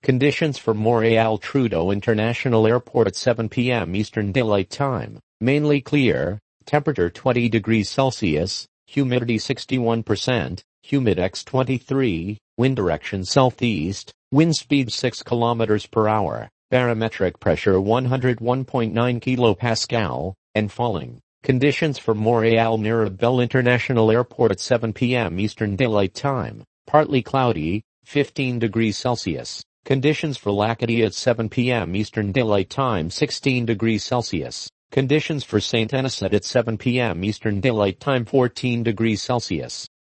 Conditions for Montréal Trudeau International Airport at 7 p.m. Eastern Daylight Time. Mainly clear, temperature 20 degrees Celsius, humidity 61%, humidex 23, wind direction southeast, wind speed 6 kilometers per hour, barometric pressure 101.9 kilopascal, and falling. Conditions for Montréal Mirabel International Airport at 7 p.m. Eastern Daylight Time. Partly cloudy, 15 degrees Celsius. Conditions for Lacadie at 7 p.m. Eastern Daylight Time 16 degrees Celsius. Conditions for Saint Anisette at 7 p.m. Eastern Daylight Time 14 degrees Celsius.